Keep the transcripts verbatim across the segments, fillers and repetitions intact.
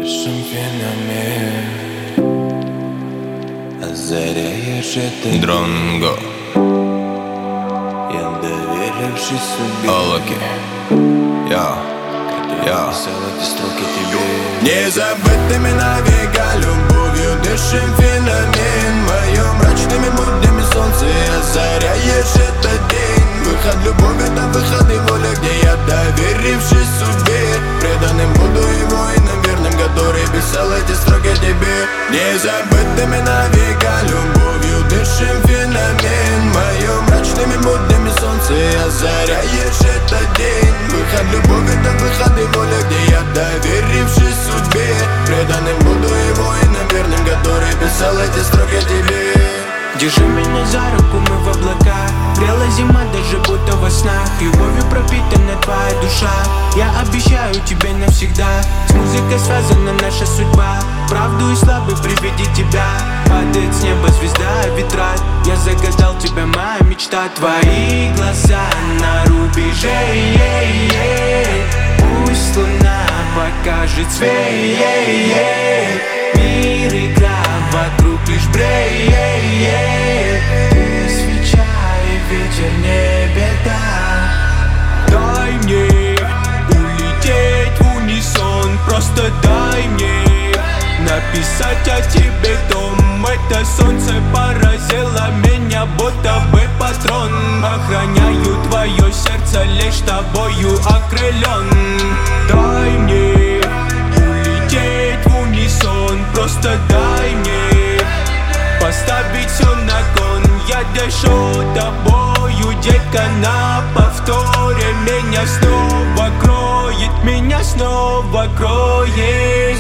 Дышим феномен, озаряешь это Дронго. Я доверившись судьбе, Олоки, я, я писал эти строки тебе. Незабытыми навека любовью дышим феномен. Моё мрачными буднями солнце озаряешь этот день. Выход, любовь, это выход и воля, где я, доверившись судьбе, преданным буду и воином верным, который писал эти строки тебе. Незабытыми навека любовью дышим феномен. Моё мрачными буднями солнце озаряешь этот день. Выход, любовь, это выход и воля, где я, доверившись судьбе, преданным буду и воином верным, который писал эти строки тебе. Держи меня за руку, мы в облаках. Грела зима, даже будто во снах. Любовью пропитана твоя душа. Я обещаю тебе навсегда. С музыкой связана наша судьба. Правду и славы при виде тебя. Падает с неба звезда, ветра. Я загадал тебя, моя мечта. Твои глаза на рубеже. Пусть луна покажет свет. Мир, игра, вокруг лишь бреет. Свеча и ветер, не беда. Дай мне улететь в унисон. Просто дай мне написать о тебе том. Это солнце поразило меня, будто бы патрон. Охраняю твое сердце, лишь тобою окрылен. Дай мне улететь в унисон. Просто дай мне поставить все на кон. Я дышу тобою, детка, на повторе. Меня снова кроет, меня снова кроет.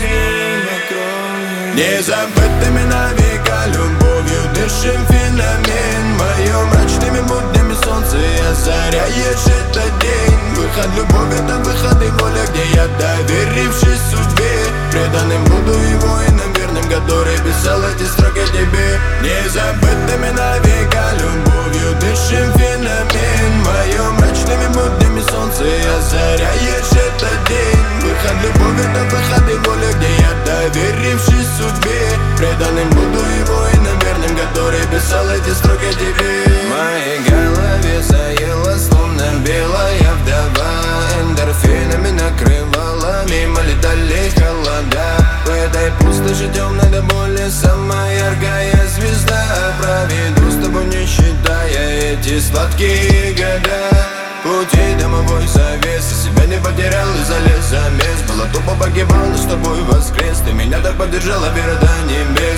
Незабытыми навека любовью дышим феномен. Моё мрачными буднями солнце озаряешь этот день. Выход, любовь, это выход и воля, где я, доверившись судьбе, преданным буду и воином верным, который писал эти строки тебе. Незабытыми навека любовью дышим феномен. Моё мрачными буднями солнце озаряешь этот день. Выход, любовь, это выход и воля, где я, доверившись судьбе, преданным буду и воином верным, который писал эти строки тебе. В моей голове заела словно белая вдова. Эндорфинами накрывала, мимо летали холода. В этой пустоши темной до боли самая яркая звезда. Проведу с тобой, не считая эти сладкие года. Пути домовой завесы, себя не потерял и залез за мест. Было тупо, погибал, но с тобой воскрес. Ты меня так поддержала, вера до небес.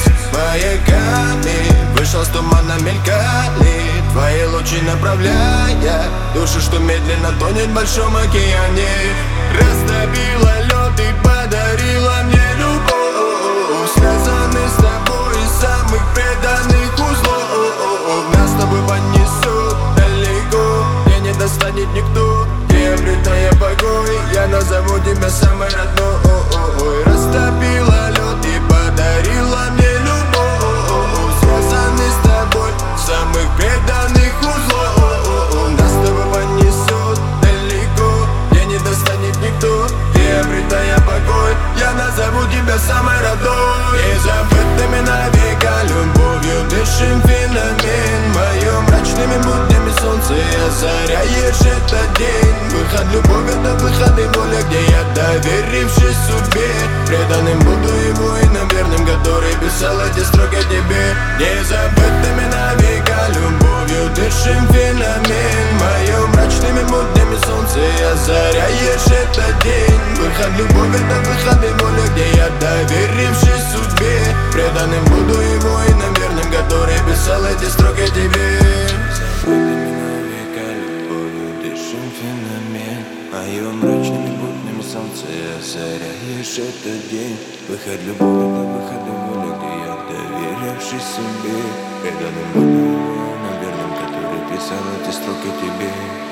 Маяками вышел с тумана, мелькали твои лучи, направляя душу, что медленно тонет в большом океане. Растопила лед и подарила мне любовь. Связаны с тобой из самых преданных узлов. Нас с тобой понесут далеко, где не достанет никто. Где обретая покой, я назову тебя самой родной. Растопила лед и подарила мне любовь. Связаны с тобой в самых преданных узлов. Нас с тобой понесут далеко, где не достанет никто. Где обретая покой, я назову тебя самой родной. Незабытыми навека любовью дышим феномен. Моё мрачными буднями солнце озаряешь этот день. Выход, любовь, это выход и воля, где я, доверившись судьбе, преданным буду и воином верным, который писал эти строки тебе. Незабытыми навека любовью дышим феномен. Моё мрачными буднями солнце озаряешь этот день. Выход, любовь, это выход и воля, где я, доверившись судьбе, преданным буду и воином верным, который писал эти строки тебе. Забытыми навека любовью дышим феномен. Моё мрачными буднями солнце озаряешь этот день. Выход, любовь, это выход и воля, где я, доверившись судьбе, преданным буду и воином верным, который писал эти строки тебе.